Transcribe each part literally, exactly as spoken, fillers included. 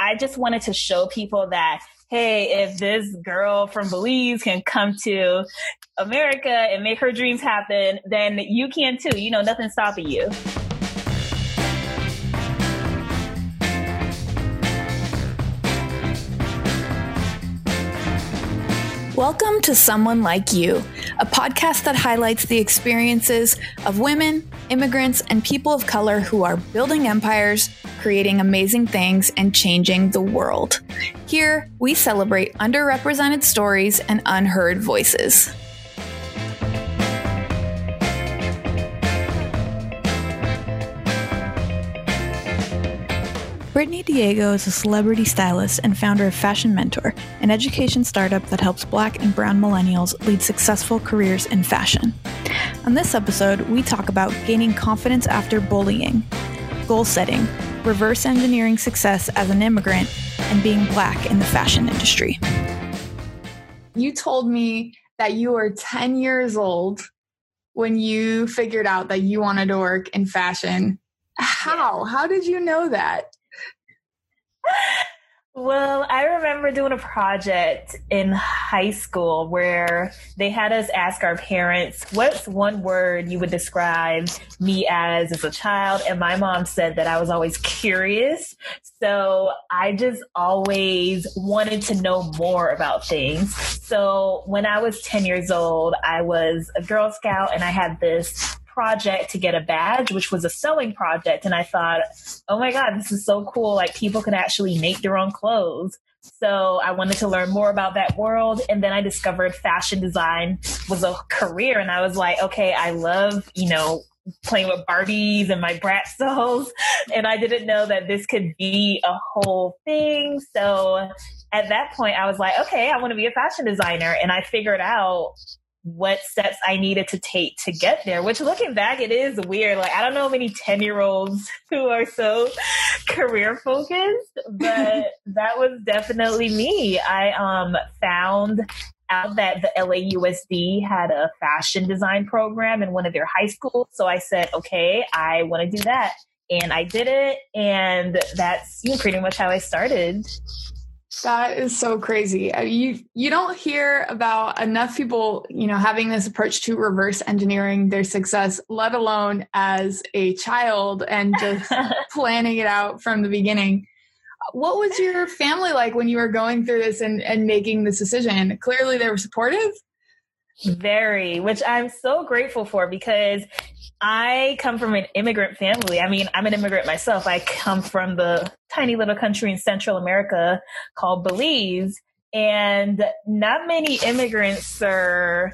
I just wanted to show people that, hey, if this girl from Belize can come to America and make her dreams happen, then you can too. You know, nothing's stopping you. Welcome to Someone Like You, a podcast that highlights the experiences of women, immigrants, and people of color who are building empires, creating amazing things, and changing the world. Here, we celebrate underrepresented stories and unheard voices. Brittany Diego is a celebrity stylist and founder of Fashion Mentor, an education startup that helps Black and Brown millennials lead successful careers in fashion. On this episode, we talk about gaining confidence after bullying, goal setting, reverse engineering success as an immigrant, and being Black in the fashion industry. You told me that you were ten years old when you figured out that you wanted to work in fashion. How? How did you know that? Well, I remember doing a project in high school where they had us ask our parents, what's one word you would describe me as as a child? And my mom said that I was always curious. So I just always wanted to know more about things. So when I was ten years old, I was a Girl Scout and I had this project to get a badge, which was a sewing project. And I thought, oh my God, this is so cool. Like people can actually make their own clothes. So I wanted to learn more about that world. And then I discovered fashion design was a career. And I was like, okay, I love, you know, playing with Barbies and my Bratz dolls. And I didn't know that this could be a whole thing. So at that point, I was like, okay, I want to be a fashion designer. And I figured out what steps I needed to take to get there, which looking back, it is weird. Like, I don't know many ten year olds who are so career focused, but that was definitely me. I um, found out that the L A U S D had a fashion design program in one of their high schools. So I said, okay, I want to do that. And I did it. And that's, you know, pretty much how I started. That is so crazy. You you don't hear about enough people, you know, having this approach to reverse engineering their success, let alone as a child and just planning it out from the beginning. What was your family like when you were going through this and, and making this decision? Clearly they were supportive. Very, which I'm so grateful for because I come from an immigrant family. I mean, I'm an immigrant myself. I come from the tiny little country in Central America called Belize, and not many immigrants are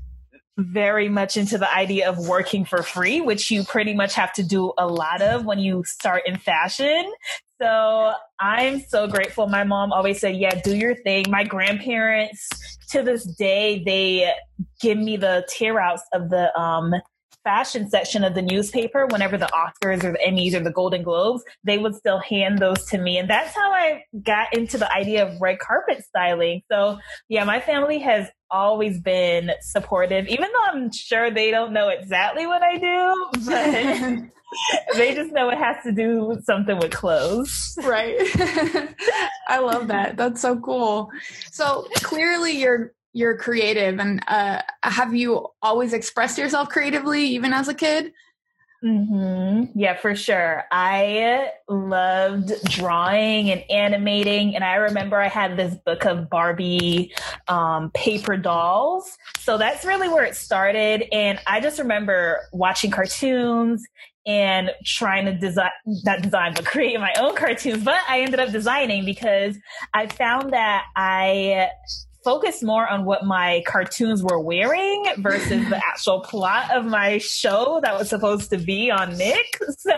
very much into the idea of working for free, which you pretty much have to do a lot of when you start in fashion. So I'm so grateful. My mom always said, yeah, do your thing. My grandparents, to this day, they give me the tear outs of the um, fashion section of the newspaper. Whenever the Oscars or the Emmys or the Golden Globes, they would still hand those to me. And that's how I got into the idea of red carpet styling. So yeah, my family has always been supportive, even though I'm sure they don't know exactly what I do, but they just know it has to do with something with clothes. Right. I love that. That's so cool. So clearly you're you're creative, and uh, have you always expressed yourself creatively, even as a kid? Mm-hmm. Yeah, for sure. I loved drawing and animating. And I remember I had this book of Barbie um, paper dolls. So that's really where it started. And I just remember watching cartoons and trying to design, not design, but create my own cartoons. But I ended up designing because I found that I focus more on what my cartoons were wearing versus the actual plot of my show that was supposed to be on Nick. So,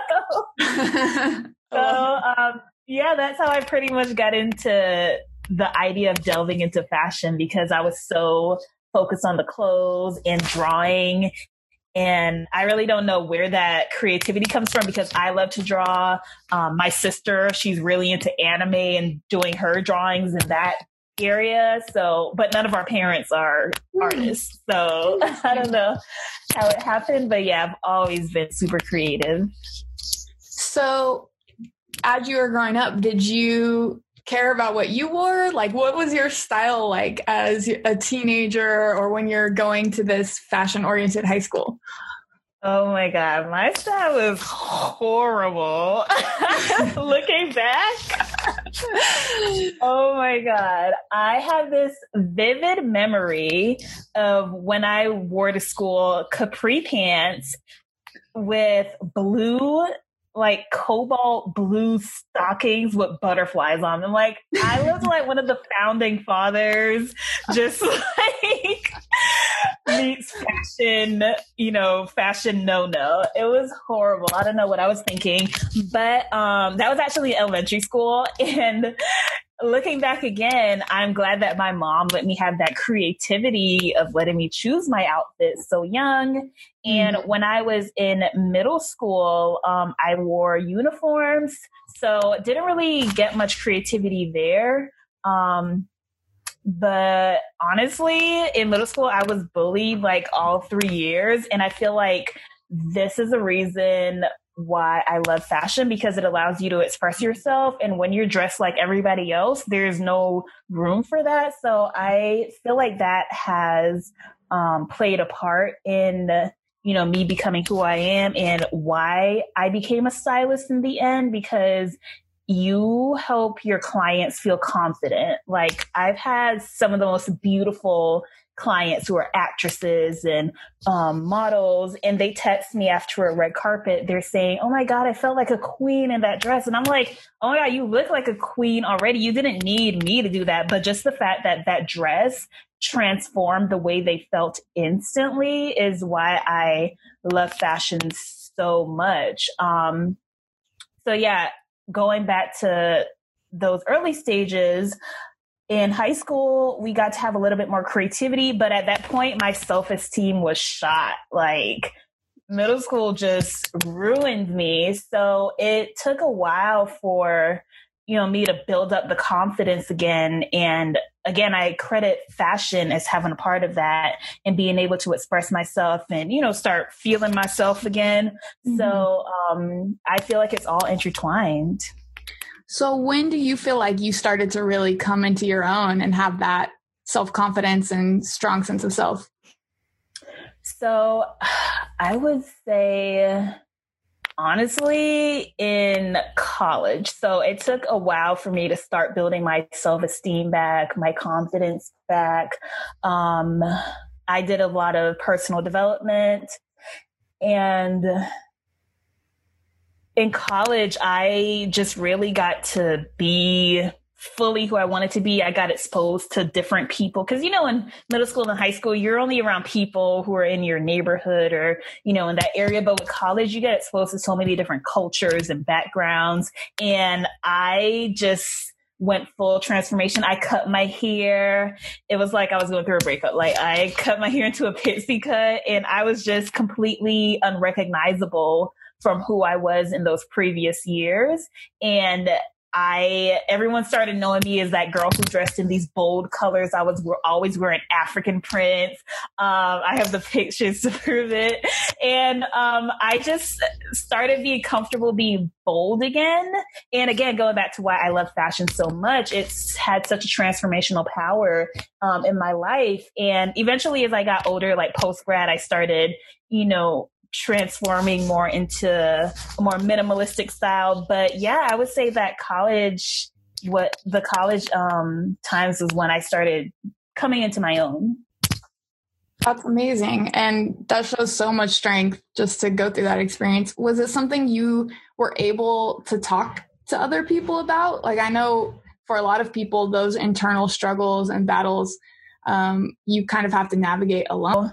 so um, yeah, that's how I pretty much got into the idea of delving into fashion, because I was so focused on the clothes and drawing. And I really don't know where that creativity comes from, because I love to draw. Um, my sister, she's really into anime and doing her drawings in that area. So, but none of our parents are artists. So I don't know how it happened, but yeah, I've always been super creative. So as you were growing up, did you care about what you wore? Like, what was your style like as a teenager or when you're going to this fashion-oriented high school? Oh my God, my style was horrible. Looking back. Oh my God. I have this vivid memory of when I wore to school capri pants with blue, like cobalt blue stockings with butterflies on them. Like, I looked like one of the founding fathers, just like meets fashion, you know, fashion no-no. It was horrible. I don't know what I was thinking, but um, that was actually elementary school. And looking back again, I'm glad that my mom let me have that creativity of letting me choose my outfits so young. And when I was in middle school, um, I wore uniforms. So didn't really get much creativity there. Um, but honestly, in middle school, I was bullied like all three years. And I feel like this is a reason why I love fashion, because it allows you to express yourself. And when you're dressed like everybody else, there's no room for that. So I feel like that has um, played a part in, you know, me becoming who I am and why I became a stylist in the end, because you help your clients feel confident. Like, I've had some of the most beautiful clients who are actresses and um, models, and they text me after a red carpet. They're saying, "Oh my God, I felt like a queen in that dress." And I'm like, "Oh my God, you look like a queen already. You didn't need me to do that." But just the fact that that dress transformed the way they felt instantly is why I love fashion so much. Um, so yeah, going back to those early stages, in high school, we got to have a little bit more creativity, but at that point, my self-esteem was shot. Like, middle school just ruined me. So it took a while for, you know, me to build up the confidence again. And again, I credit fashion as having a part of that and being able to express myself and, you know, start feeling myself again. Mm-hmm. So um, I feel like it's all intertwined. So when do you feel like you started to really come into your own and have that self-confidence and strong sense of self? So I would say, honestly, in college. So it took a while for me to start building my self-esteem back, my confidence back. Um, I did a lot of personal development, and in college, I just really got to be fully who I wanted to be. I got exposed to different people because, you know, in middle school and high school, you're only around people who are in your neighborhood or, you know, in that area. But with college, you get exposed to so many different cultures and backgrounds. And I just went full transformation. I cut my hair. It was like I was going through a breakup. Like, I cut my hair into a pixie cut, and I was just completely unrecognizable from who I was in those previous years. And I, everyone started knowing me as that girl who dressed in these bold colors. I was always wearing African prints. Um, I have the pictures to prove it. And um, I just started being comfortable being bold again. And again, going back to why I love fashion so much, it's had such a transformational power um, in my life. And eventually, as I got older, like post-grad, I started, you know, transforming more into a more minimalistic style. But yeah, I would say that college, what the college um, times was when I started coming into my own. That's amazing. And that shows so much strength just to go through that experience. Was it something you were able to talk to other people about? Like, I know for a lot of people, those internal struggles and battles, um, you kind of have to navigate alone.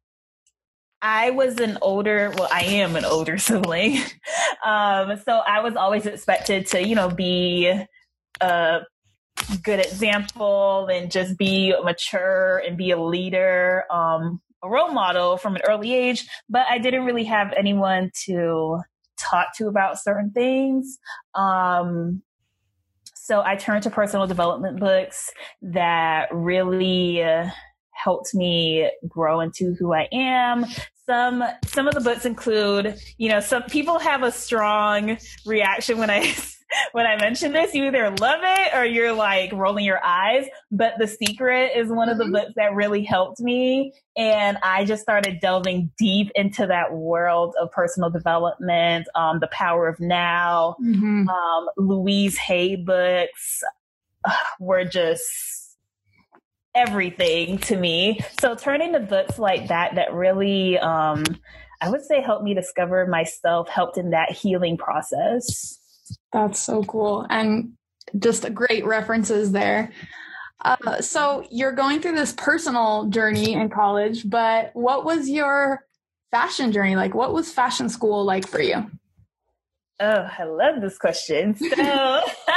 I was an older, well, I am an older sibling. Um, so I was always expected to, you know, be a good example and just be mature and be a leader, um, a role model from an early age. But I didn't really have anyone to talk to about certain things. Um, so I turned to personal development books that really uh, helped me grow into who I am. Some some of the books include, you know, some people have a strong reaction when I when I mention this, you either love it or you're like rolling your eyes. But The Secret is one mm-hmm. of the books that really helped me. And I just started delving deep into that world of personal development, um, The Power of Now, mm-hmm. um, Louise Hay books uh, were just everything to me. So turning to books like that, that really, um, I would say helped me discover myself, helped in that healing process. That's so cool. And just great references there. Uh, so you're going through this personal journey in college, but what was your fashion journey like? What was fashion school like for you? Oh, I love this question. So,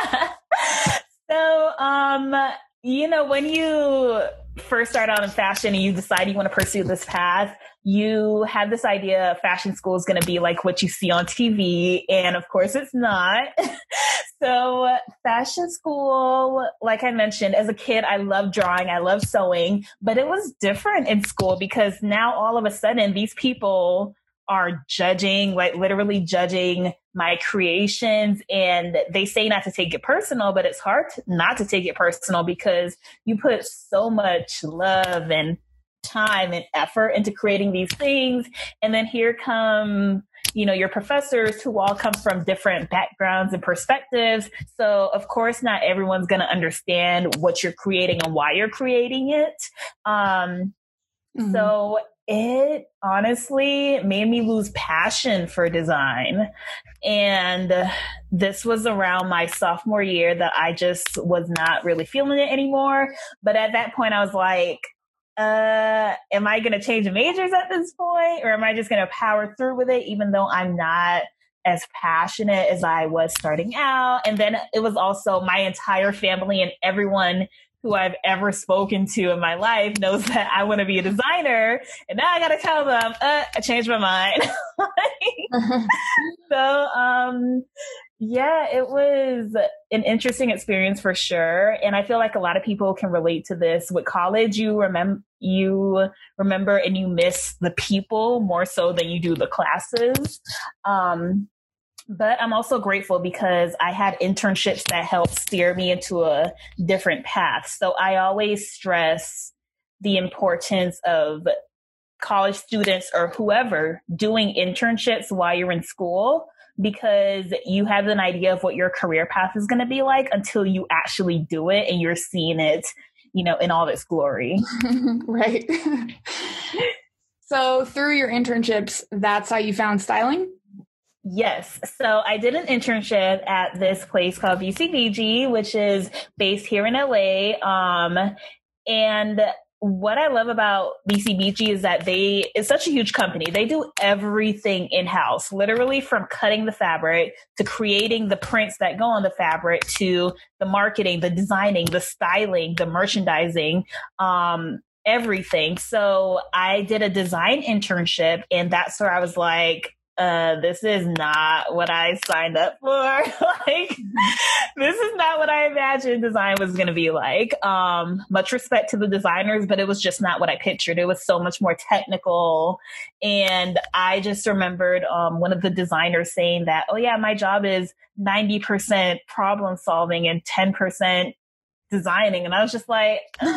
so, um, you know, when you first start out in fashion and you decide you want to pursue this path, you have this idea fashion school is going to be like what you see on T V. And of course it's not. So fashion school, like I mentioned, as a kid, I loved drawing. I loved sewing, but it was different in school because now all of a sudden these people are judging, like literally judging my creations. And they say not to take it personal, but it's hard to, not to take it personal because you put so much love and time and effort into creating these things. And then here come, you know, your professors who all come from different backgrounds and perspectives. So of course, not everyone's going to understand what you're creating and why you're creating it. Um, mm-hmm. So it honestly made me lose passion for design. And this was around my sophomore year that I just was not really feeling it anymore. But at that point, I was like, uh, am I going to change majors at this point? Or am I just going to power through with it, even though I'm not as passionate as I was starting out? And then it was also my entire family and everyone who I've ever spoken to in my life knows that I want to be a designer. And now I got to tell them, uh, I changed my mind. So, um, yeah, it was an interesting experience for sure. And I feel like a lot of people can relate to this. With college, you remember, you remember and you miss the people more so than you do the classes. Um, But I'm also grateful because I had internships that helped steer me into a different path. So I always stress the importance of college students or whoever doing internships while you're in school, because you have an idea of what your career path is going to be like until you actually do it and you're seeing it, you know, in all its glory. Right. So through your internships, that's how you found styling? Yes. So I did an internship at this place called B C B G, which is based here in L A. Um, and what I love about B C B G is that they, it's such a huge company. They do everything in-house, literally from cutting the fabric to creating the prints that go on the fabric to the marketing, the designing, the styling, the merchandising, um, everything. So I did a design internship, and that's where I was like, uh, this is not what I signed up for. Like, this is not what I imagined design was going to be like. Um, much respect to the designers, but it was just not what I pictured. It was so much more technical. And I just remembered, um, one of the designers saying that, oh yeah, my job is ninety percent problem solving and ten percent designing. And I was just like, uh,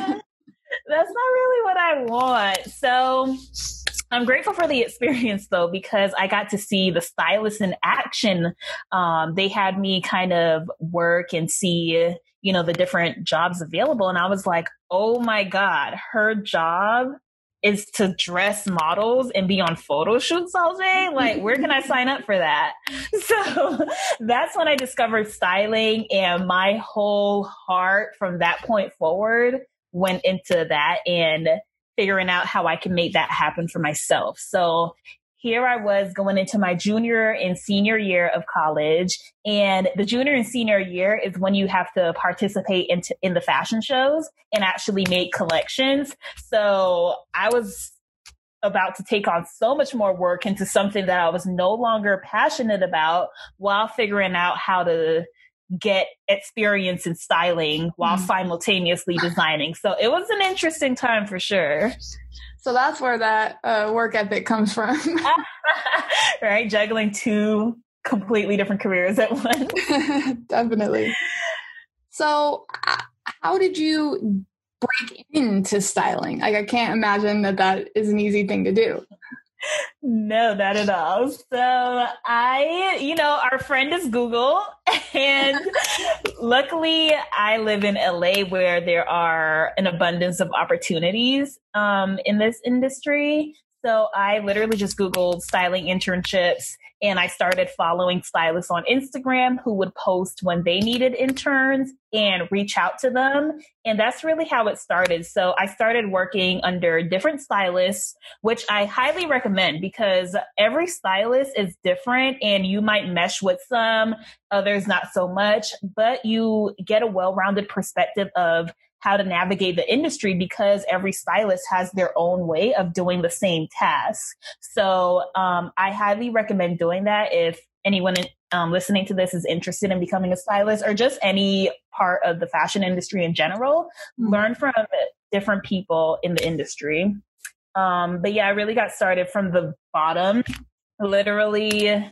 that's not really what I want. So I'm grateful for the experience, though, because I got to see the stylist in action. Um, they had me kind of work and see, you know, the different jobs available. And I was like, oh, my God, her job is to dress models and be on photo shoots all day. Like, where can I sign up for that? So that's when I discovered styling, and my whole heart from that point forward went into that and figuring out how I can make that happen for myself. So here I was going into my junior and senior year of college. And the junior and senior year is when you have to participate in, t- in the fashion shows and actually make collections. So I was about to take on so much more work into something that I was no longer passionate about, while figuring out how to get experience in styling while mm. simultaneously designing. So it was an interesting time for sure. So that's where that uh, work ethic comes from. Right? Juggling two completely different careers at once. Definitely. So how did you break into styling? Like, I can't imagine that that is an easy thing to do. No, not at all. So I, you know, our friend is Google, and luckily I live in L A where there are an abundance of opportunities um, in this industry. So I literally just Googled styling internships, and I started following stylists on Instagram who would post when they needed interns and reach out to them. And that's really how it started. So I started working under different stylists, which I highly recommend because every stylist is different and you might mesh with some, others not so much, but you get a well-rounded perspective of how to navigate the industry because every stylist has their own way of doing the same task. So um, I highly recommend doing that if anyone um, listening to this is interested in becoming a stylist or just any part of the fashion industry in general. Mm-hmm. Learn from different people in the industry. Um, but yeah, I really got started from the bottom, literally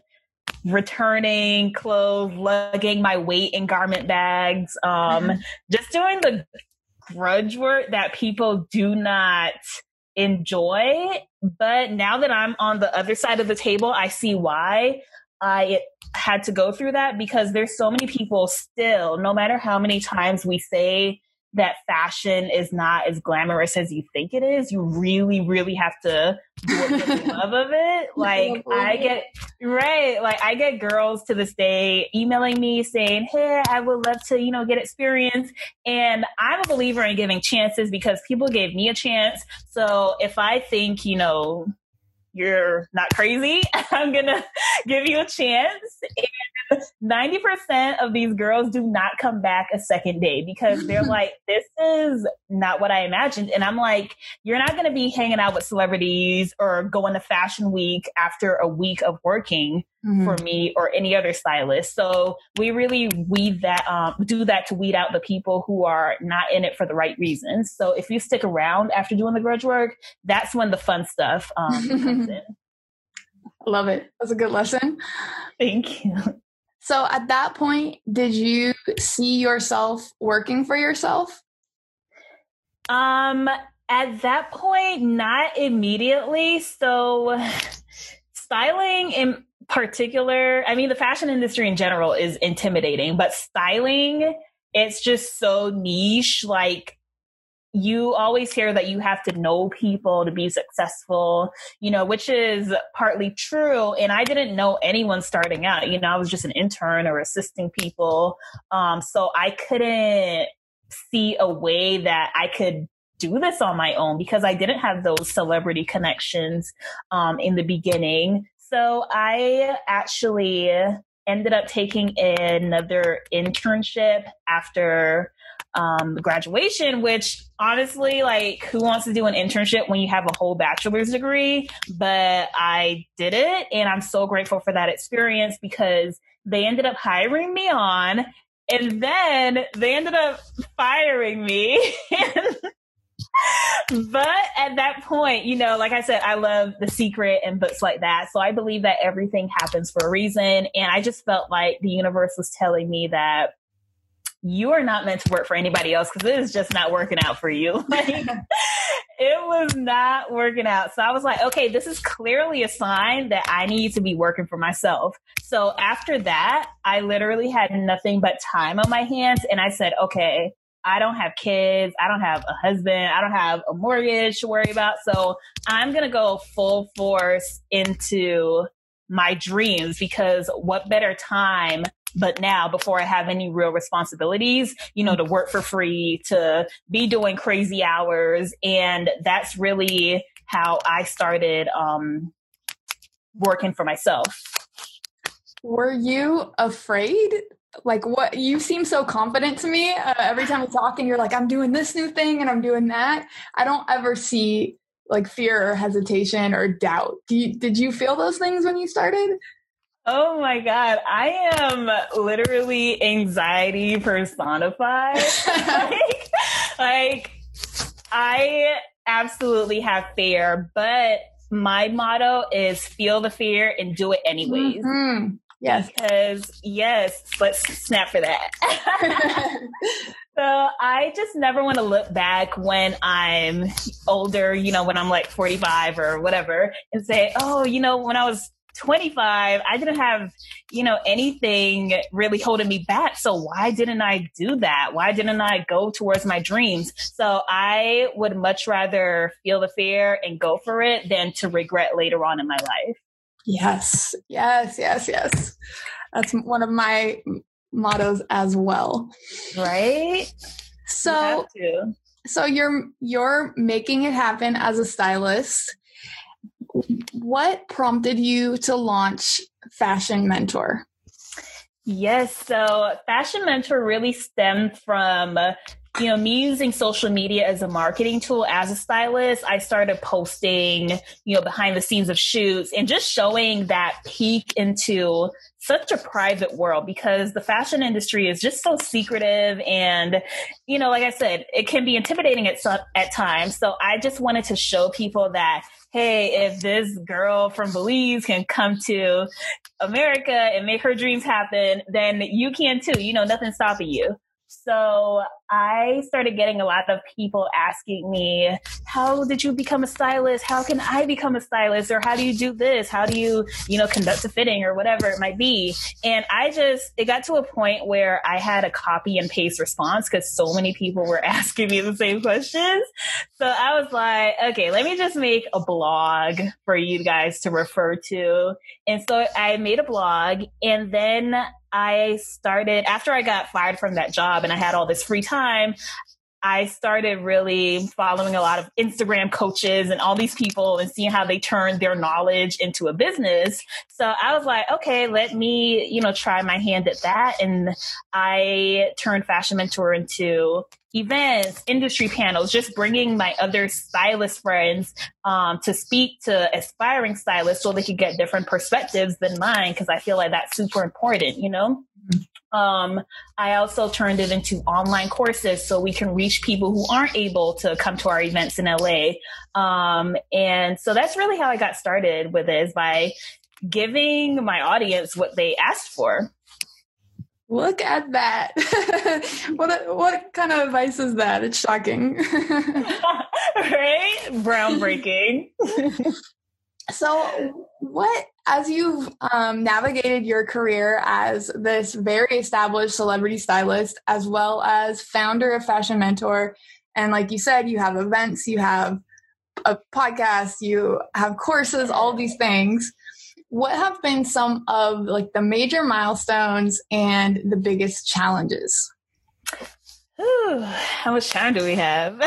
returning clothes, lugging my weight in garment bags, um, just doing the grudge work that people do not enjoy. But now that I'm on the other side of the table, I see why I had to go through that because there's so many people still, no matter how many times we say that fashion is not as glamorous as you think it is, you really, really have to do it for the love of it. Like I get, right, like I get girls to this day emailing me saying, hey, I would love to, you know, get experience. And I'm a believer in giving chances because people gave me a chance. So if I think, you know, you're not crazy, I'm going to give you a chance. And ninety percent of these girls do not come back a second day because they're like, this is not what I imagined. And I'm like, you're not going to be hanging out with celebrities or going to fashion week after a week of working mm-hmm. for me or any other stylist. So we really weed that, um, do that to weed out the people who are not in it for the right reasons. So if you stick around after doing the grudge work, that's when the fun stuff um, comes in. I love it. That's a good lesson. Thank you. So at that point, did you see yourself working for yourself? Um, at that point, not immediately. So styling in particular, I mean, the fashion industry in general is intimidating, but styling, it's just so niche. Like, you always hear that you have to know people to be successful, you know, which is partly true. And I didn't know anyone starting out. You know, I was just an intern or assisting people. Um, so I couldn't see a way that I could do this on my own because I didn't have those celebrity connections um, in the beginning. So I actually ended up taking another internship after um, graduation, which honestly, like, who wants to do an internship when you have a whole bachelor's degree? But I did it, and I'm so grateful for that experience because they ended up hiring me on, and then they ended up firing me. But at that point, you know, like I said, I love The Secret and books like that. So I believe that everything happens for a reason. And I just felt like the universe was telling me that you are not meant to work for anybody else because it is just not working out for you. Like, it was not working out. So I was like, okay, this is clearly a sign that I need to be working for myself. So after that, I literally had nothing but time on my hands. And I said, okay, I don't have kids. I don't have a husband. I don't have a mortgage to worry about. So I'm going to go full force into my dreams because what better time but now before I have any real responsibilities, you know, to work for free, to be doing crazy hours. And that's really how I started um, working for myself. Were you afraid? Like, what, you seem so confident to me. Uh, every time we talk and you're like, I'm doing this new thing and I'm doing that. I don't ever see like fear or hesitation or doubt. Do you, did you feel those things when you started? Oh my God. I am literally anxiety personified. like, like, I absolutely have fear, but my motto is feel the fear and do it anyways. Mm-hmm. Yes. Because yes, let's snap for that. So I just never want to look back when I'm older, you know, when I'm like forty-five or whatever, and say, oh, you know, when I was twenty-five, I didn't have, you know, anything really holding me back. So why didn't I do that? Why didn't I go towards my dreams? So I would much rather feel the fear and go for it than to regret later on in my life. Yes, yes, yes, yes. That's one of my mottos as well. Right? So, you so you're you're making it happen as a stylist. What prompted you to launch Fashion Mentor? Yes, so Fashion Mentor really stemmed from uh, you know, me using social media as a marketing tool as a stylist. I started posting, you know, behind the scenes of shoots and just showing that peek into such a private world, because the fashion industry is just so secretive. And, you know, like I said, it can be intimidating at some, at times. So I just wanted to show people that, hey, if this girl from Belize can come to America and make her dreams happen, then you can too. You know, nothing's stopping you. So I started getting a lot of people asking me, how did you become a stylist? How can I become a stylist? Or how do you do this? How do you, you know, conduct a fitting or whatever it might be? And I just, it got to a point where I had a copy and paste response because so many people were asking me the same questions. So I was like, okay, let me just make a blog for you guys to refer to. And so I made a blog, and then I started, after I got fired from that job and I had all this free time, I started really following a lot of Instagram coaches and all these people and seeing how they turned their knowledge into a business. So I was like, okay, let me, you know, try my hand at that. And I turned Fashion Mentor into events, industry panels, just bringing my other stylist friends um, to speak to aspiring stylists so they could get different perspectives than mine, because I feel like that's super important, you know? Um, I also turned it into online courses so we can reach people who aren't able to come to our events in L A. Um, and so that's really how I got started with it, is by giving my audience what they asked for. Look at that. what what kind of advice is that? It's shocking. Right? Groundbreaking. So what, as you've um, navigated your career as this very established celebrity stylist, as well as founder of Fashion Mentor, and like you said, you have events, you have a podcast, you have courses, all of these things, what have been some of like the major milestones and the biggest challenges? Ooh, how much time do we have?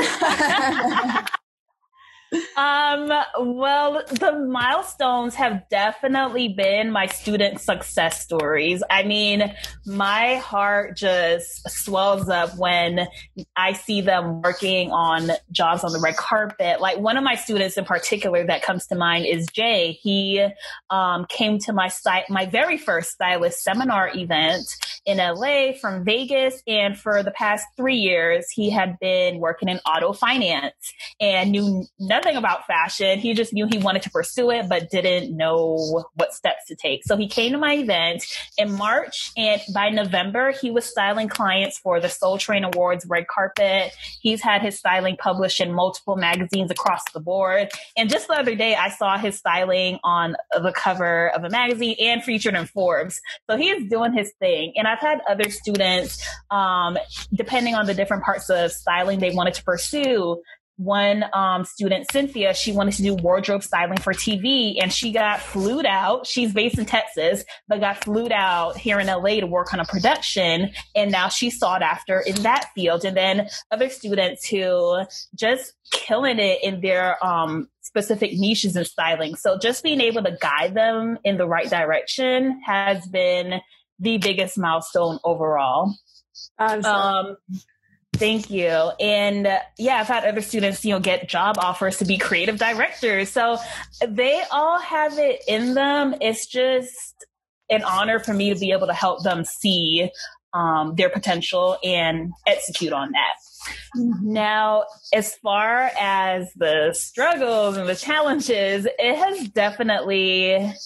Um, well, the milestones have definitely been my student success stories. I mean, my heart just swells up when I see them working on jobs on the red carpet. Like one of my students in particular that comes to mind is Jay. He um, came to my site, my very first stylist seminar event in L A from Vegas. And for the past three years, he had been working in auto finance and knew nothing about fashion. He just knew he wanted to pursue it, but didn't know what steps to take. So he came to my event in March, and by November, he was styling clients for the Soul Train Awards red carpet. He's had his styling published in multiple magazines across the board. And just the other day, I saw his styling on the cover of a magazine and featured in Forbes. So he is doing his thing. And I've had other students, um, depending on the different parts of styling they wanted to pursue. One um, student, Cynthia, she wanted to do wardrobe styling for T V, and she got flued out. She's based in Texas, but got flued out here in L A to work on a production. And now she's sought after in that field. And then other students who just killing it in their um, specific niches in styling. So just being able to guide them in the right direction has been the biggest milestone overall. Um, Thank you. And uh, yeah, I've had other students, you know, get job offers to be creative directors. So they all have it in them. It's just an honor for me to be able to help them see um, their potential and execute on that. Now, as far as the struggles and the challenges, it has definitely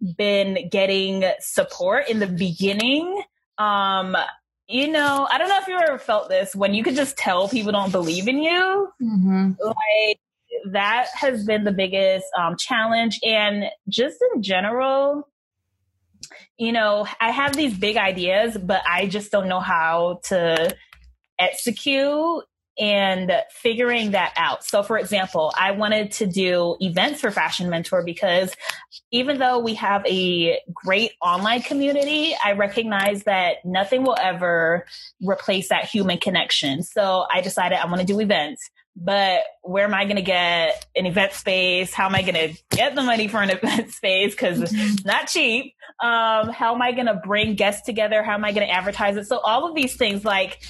been getting support in the beginning. Um, you know, I don't know if you ever felt this when you could just tell people don't believe in you. Mm-hmm. Like that has been the biggest um, challenge. And just in general, you know, I have these big ideas, but I just don't know how to execute and figuring that out. So for example, I wanted to do events for Fashion Mentor because even though we have a great online community, I recognize that nothing will ever replace that human connection. So I decided I want to do events. But where am I going to get an event space? How am I going to get the money for an event space? Because it's not cheap. Um, how am I going to bring guests together? How am I going to advertise it? So all of these things, like,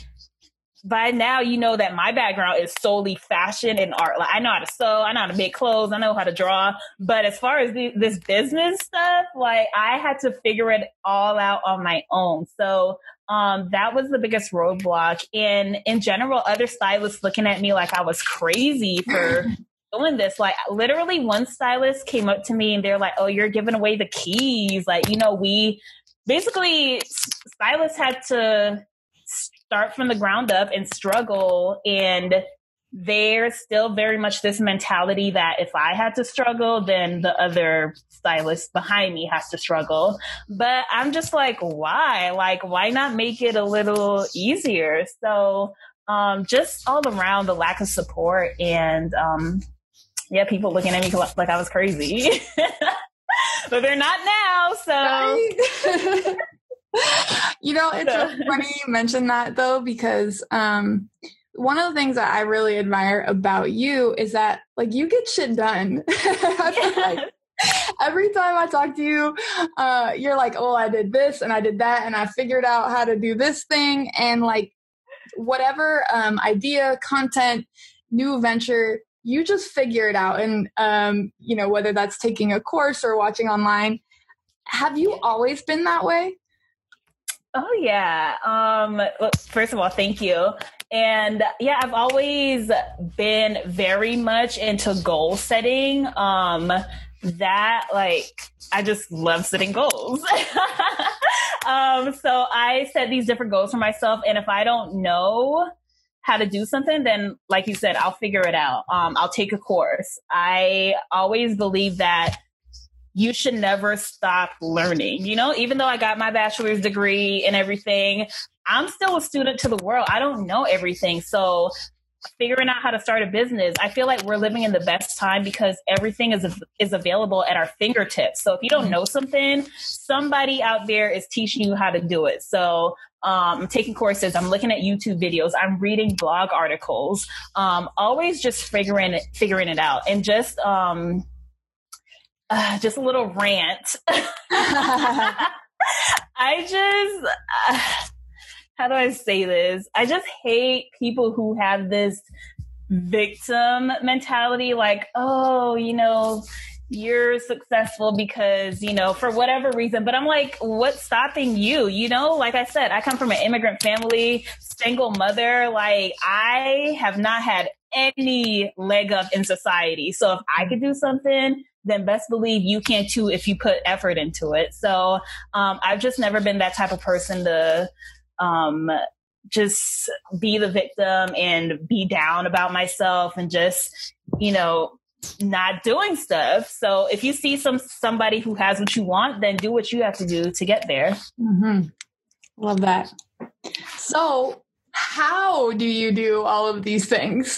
by now, you know that my background is solely fashion and art. Like I know how to sew, I know how to make clothes, I know how to draw. But as far as the, this business stuff, like I had to figure it all out on my own. So um, that was the biggest roadblock. And in general, other stylists looking at me like I was crazy for doing this. Like literally one stylist came up to me and they're like, oh, you're giving away the keys. Like, you know, we basically stylists had to start from the ground up and struggle. And there's still very much this mentality that if I had to struggle, then the other stylist behind me has to struggle. But I'm just like, why? Like, why not make it a little easier? So um, just all around the lack of support and um, yeah, people looking at me like I was crazy. But they're not now. So. Right. You know, it's really funny you mention that though, because um, one of the things that I really admire about you is that like you get shit done. Like, every time I talk to you, uh, you're like, oh, I did this and I did that and I figured out how to do this thing. And like whatever um, idea, content, new venture, you just figure it out. And, um, you know, whether that's taking a course or watching online, have you always been that way? Oh, yeah. Um, well, first of all, thank you. And yeah, I've always been very much into goal setting. Um, that like, I just love setting goals. um, so I set these different goals for myself. And if I don't know how to do something, then like you said, I'll figure it out. Um, I'll take a course. I always believe that you should never stop learning. You know, even though I got my bachelor's degree and everything, I'm still a student to the world. I don't know everything. So figuring out how to start a business, I feel like we're living in the best time because everything is is available at our fingertips. So if you don't know something, somebody out there is teaching you how to do it. So um, I'm taking courses, I'm looking at YouTube videos, I'm reading blog articles, um, always just figuring it, figuring it out. And just, um, Uh, just a little rant. I just, uh, how do I say this? I just hate people who have this victim mentality, like, oh, you know, you're successful because, you know, for whatever reason. But I'm like, what's stopping you? You know, like I said, I come from an immigrant family, single mother. Like I have not had any leg up in society. So if I could do something, then best believe you can too if you put effort into it. So um, I've just never been that type of person to um, just be the victim and be down about myself and just, you know, not doing stuff. So if you see some somebody who has what you want, then do what you have to do to get there. Mm-hmm. Love that. So how do you do all of these things?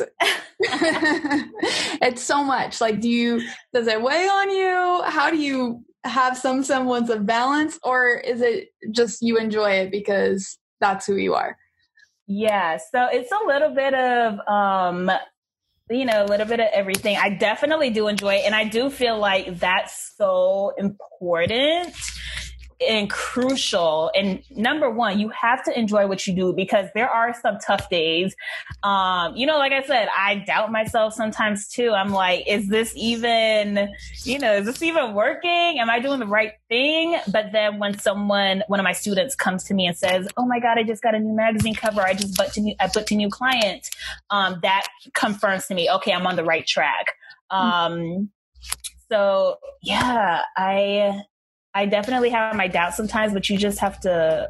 It's so much. Like, do you, does it weigh on you? How do you have some semblance of balance, or is it just you enjoy it because that's who you are? Yeah. So it's a little bit of, um, you know, a little bit of everything. I definitely do enjoy it. And I do feel like that's so important and crucial. And number one, you have to enjoy what you do because there are some tough days. Um, you know, like I said, I doubt myself sometimes too. I'm like, is this even, you know, is this even working? Am I doing the right thing? But then when someone, one of my students comes to me and says, oh my God, I just got a new magazine cover. I just booked a new, I booked a new client. Um, that confirms to me, okay, I'm on the right track. Um, so yeah, I, I definitely have my doubts sometimes, but you just have to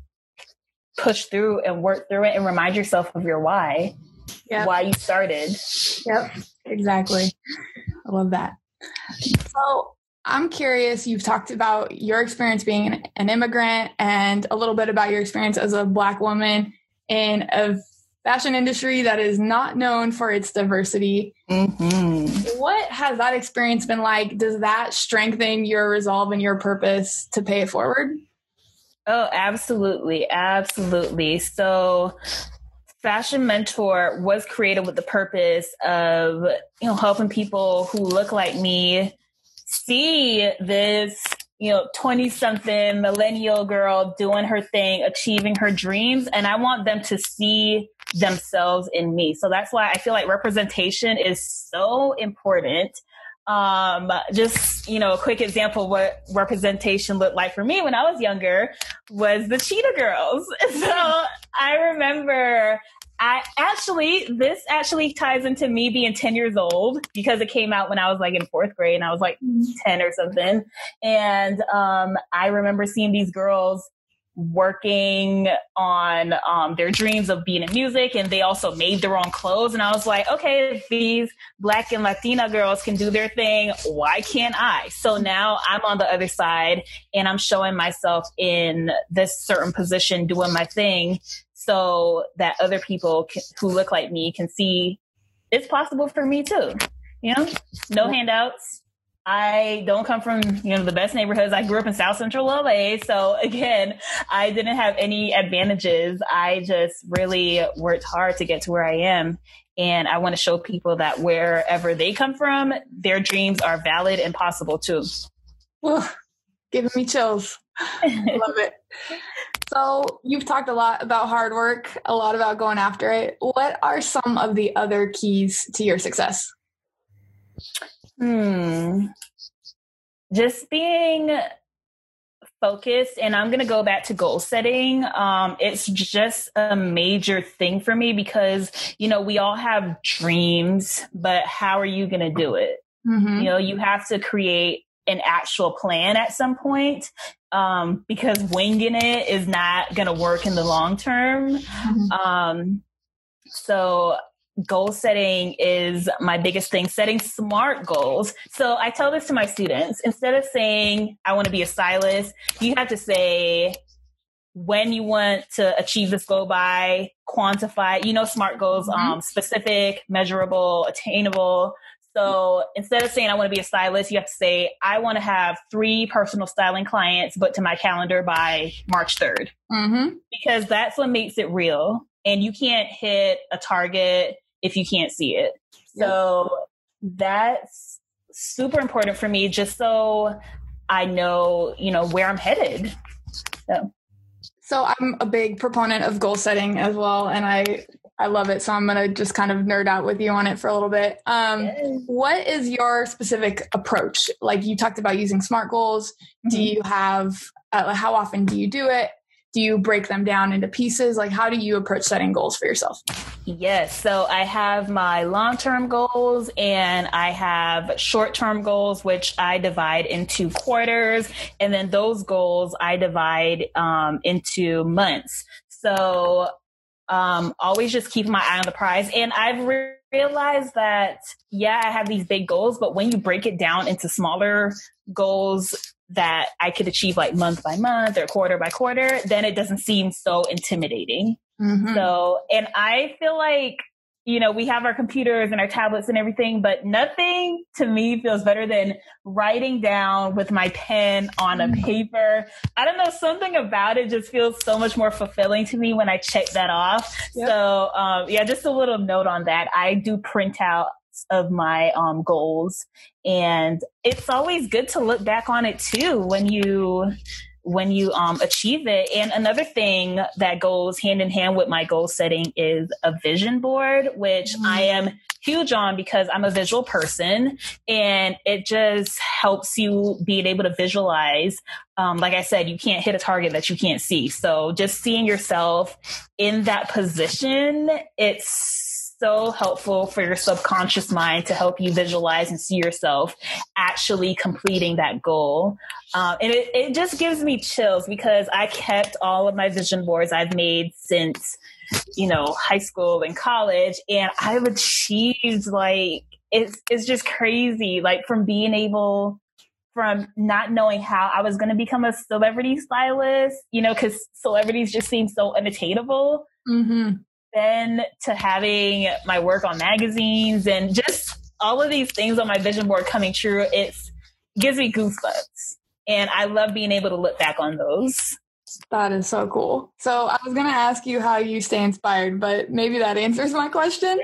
push through and work through it and remind yourself of your why, yep. why you started. Yep, exactly. I love that. So I'm curious, you've talked about your experience being an, an immigrant and a little bit about your experience as a Black woman in a fashion industry that is not known for its diversity. Mm-hmm. What has that experience been like? Does that strengthen your resolve and your purpose to pay it forward? Oh, absolutely. Absolutely. So Fashion Mentor was created with the purpose of, you know, helping people who look like me see this, you know, twenty something millennial girl doing her thing, achieving her dreams. And I want them to see themselves in me. So that's why I feel like representation is so important. Um, just, you know, a quick example of what representation looked like for me when I was younger was the Cheetah Girls. So I remember I actually, this actually ties into me being ten years old because it came out when I was like in fourth grade and I was like ten or something. And, um, I remember seeing these girls working on um, their dreams of being in music, and they also made their own clothes. And I was like, okay, if these Black and Latina girls can do their thing, why can't I? So now I'm on the other side and I'm showing myself in this certain position doing my thing so that other people can, who look like me can see it's possible for me too. You know, no handouts. I don't come from, you know, the best neighborhoods. I grew up in South Central L A. So again, I didn't have any advantages. I just really worked hard to get to where I am. And I want to show people that wherever they come from, their dreams are valid and possible too. Well, giving me chills. Love it. So you've talked a lot about hard work, a lot about going after it. What are some of the other keys to your success? Hmm. Just being focused. And I'm going to go back to goal setting. Um, it's just a major thing for me because, you know, we all have dreams, but how are you going to do it? Mm-hmm. You know, you have to create an actual plan at some point, um, because winging it is not going to work in the long term. Mm-hmm. Um, so goal setting is my biggest thing, setting smart goals. So I tell this to my students, instead of saying, I want to be a stylist, you have to say when you want to achieve this goal by, quantify, you know, SMART goals, mm-hmm. um, specific, measurable, attainable. So instead of saying I want to be a stylist, you have to say, I want to have three personal styling clients, but to my calendar by March third, mm-hmm. because that's what makes it real. And you can't hit a target if you can't see it. So yep. That's super important for me, just so I know, you know, where I'm headed. So. So I'm a big proponent of goal setting as well. And I, I love it. So I'm going to just kind of nerd out with you on it for a little bit. Um, yes. What is your specific approach? Like you talked about using SMART goals. Mm-hmm. Do you have, uh, how often do you do it? Do you break them down into pieces? Like, how do you approach setting goals for yourself? Yes. So I have my long-term goals and I have short-term goals, which I divide into quarters. And then those goals I divide um, into months. So um, always just keeping my eye on the prize. And I've re- realized that, yeah, I have these big goals, but when you break it down into smaller goals that I could achieve like month by month or quarter by quarter, then it doesn't seem so intimidating. Mm-hmm. So, and I feel like, you know, we have our computers and our tablets and everything, but nothing to me feels better than writing down with my pen on a paper. I don't know, something about it just feels so much more fulfilling to me when I check that off. Yep. So, um, yeah, just a little note on that. I do print out of my um, goals, and it's always good to look back on it too when you when you um, achieve it. And another thing that goes hand in hand with my goal setting is a vision board, which mm-hmm. I am huge on because I'm a visual person, and it just helps you being able to visualize. Um, like I said, you can't hit a target that you can't see. So just seeing yourself in that position, it's so helpful for your subconscious mind to help you visualize and see yourself actually completing that goal. Um, and it, it just gives me chills because I kept all of my vision boards I've made since, you know, high school and college, and I've achieved, like, it's, it's just crazy. Like, from being able, from not knowing how I was going to become a celebrity stylist, you know, because celebrities just seem so unattainable. Mm-hmm. Then to having my work on magazines and just all of these things on my vision board coming true, it's, it gives me goosebumps. And I love being able to look back on those. That is so cool. So I was going to ask you how you stay inspired, but maybe that answers my question.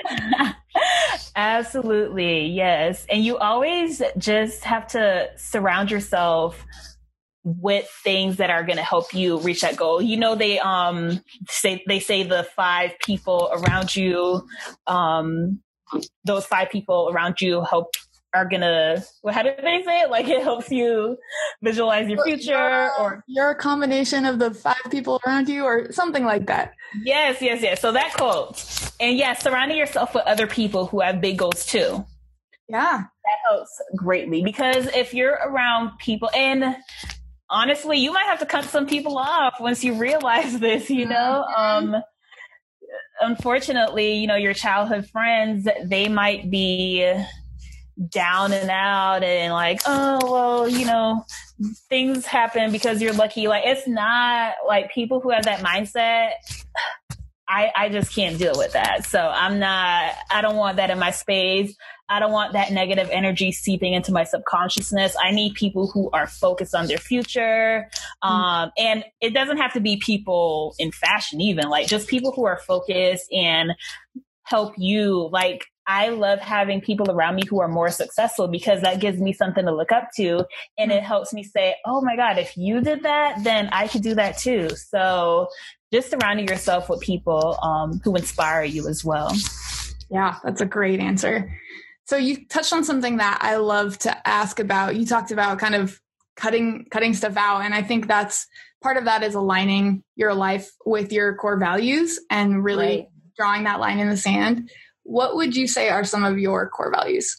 Absolutely. Yes. And you always just have to surround yourself with things that are going to help you reach that goal. You know, they, um, say, they say the five people around you, um, those five people around you help are gonna, well, how did they say it? Like, it helps you visualize your future, you're, or you're a combination of the five people around you, or something like that. Yes, yes, yes. So that quote. And yes, surrounding yourself with other people who have big goals too. Yeah. That helps greatly, because if you're around people, and honestly, you might have to cut some people off once you realize this, you know, mm-hmm. um, unfortunately, you know, your childhood friends, they might be down and out and like, oh, well, you know, things happen because you're lucky. Like, it's not like people who have that mindset. I, I just can't deal with that. So I'm not, I don't want that in my space. I don't want that negative energy seeping into my subconsciousness. I need people who are focused on their future. Um, and it doesn't have to be people in fashion, even like just people who are focused and help you. Like, I love having people around me who are more successful, because that gives me something to look up to. And it helps me say, oh my God, if you did that, then I could do that too. So just surrounding yourself with people um, who inspire you as well. Yeah, that's a great answer. So you touched on something that I love to ask about. You talked about kind of cutting, cutting stuff out. And I think that's part of that is aligning your life with your core values and really right. drawing that line in the sand. What would you say are some of your core values?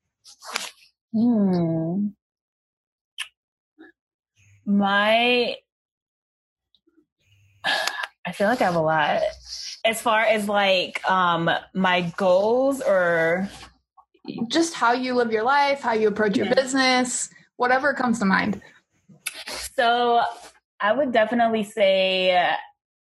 Hmm. My, I feel like I have a lot. As far as like um, my goals, or just how you live your life, how you approach your yeah. business, whatever comes to mind. So I would definitely say uh,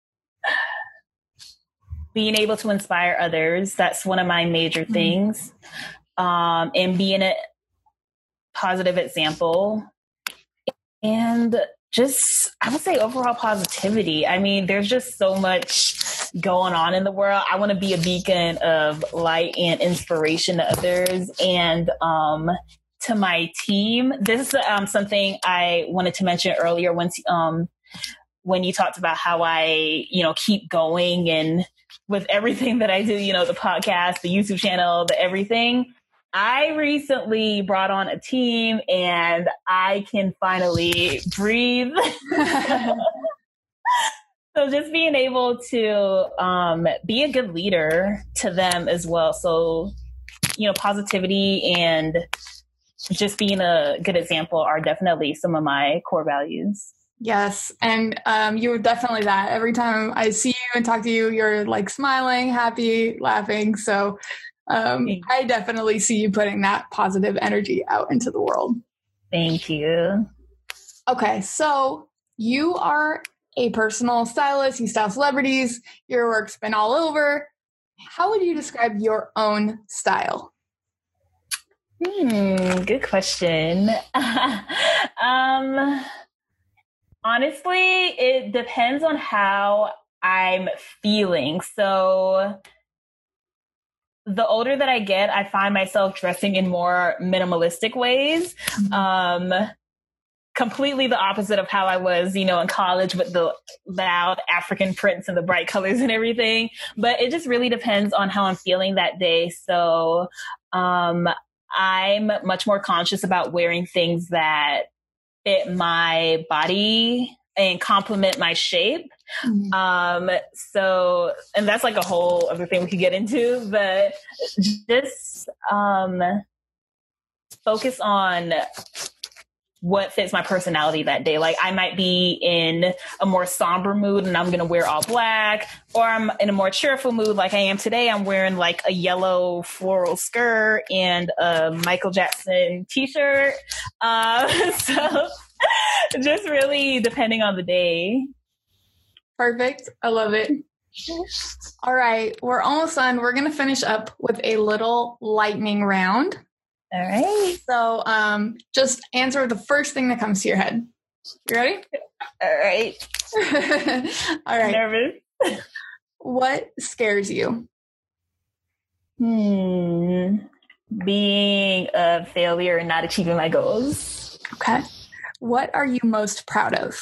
being able to inspire others. That's one of my major mm-hmm. things. Um, and being a positive example. And just, I would say overall positivity. I mean, there's just so much going on in the world. I want to be a beacon of light and inspiration to others. And um, to my team, this is um, something I wanted to mention earlier when, um, when you talked about how I, you know, keep going and with everything that I do, you know, the podcast, the YouTube channel, the everything. I recently brought on a team and I can finally breathe. So just being able to um, be a good leader to them as well. So, you know, positivity and just being a good example are definitely some of my core values. Yes. And um, you were definitely that. Every time I see you and talk to you, you're like smiling, happy, laughing. So um, I definitely see you putting that positive energy out into the world. Thank you. Okay. So you are a personal stylist. You style celebrities. Your work's been all over. How would you describe your own style? Hmm. Good question. um... Honestly, it depends on how I'm feeling. So the older that I get, I find myself dressing in more minimalistic ways. Mm-hmm. Um, completely the opposite of how I was, you know, in college with the loud African prints and the bright colors and everything. But it just really depends on how I'm feeling that day. So um, I'm much more conscious about wearing things that fit my body and complement my shape. Mm-hmm. Um, so, and that's like a whole other thing we could get into, but just um, focus on what fits my personality that day. Like I might be in a more somber mood and I'm going to wear all black, or I'm in a more cheerful mood like I am today. I'm wearing like a yellow floral skirt and a Michael Jackson t-shirt. Uh, so just really depending on the day. Perfect. I love it. All right. We're almost done. We're going to finish up with a little lightning round. All right. So um, just answer the first thing that comes to your head. You ready? All right. All right. Nervous. What scares you? Hmm. Being a failure and not achieving my goals. Okay. What are you most proud of?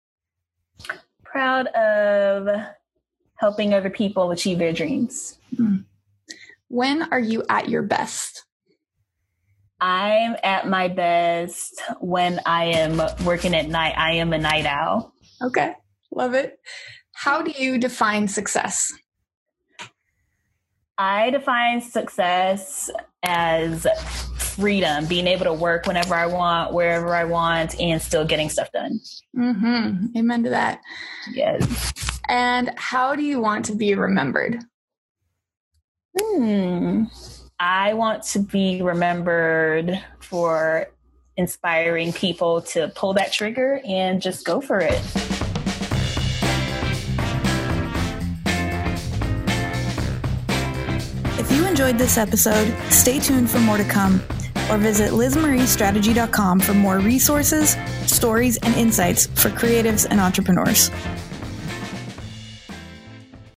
Proud of helping other people achieve their dreams. When are you at your best? I'm at my best when I am working at night. I am a night owl. Okay. Love it. How do you define success? I define success as freedom, being able to work whenever I want, wherever I want, and still getting stuff done. Mm-hmm. Amen to that. Yes. And how do you want to be remembered? Hmm. I want to be remembered for inspiring people to pull that trigger and just go for it. If you enjoyed this episode, stay tuned for more to come, or visit liz marie strategy dot com for more resources, stories, and insights for creatives and entrepreneurs.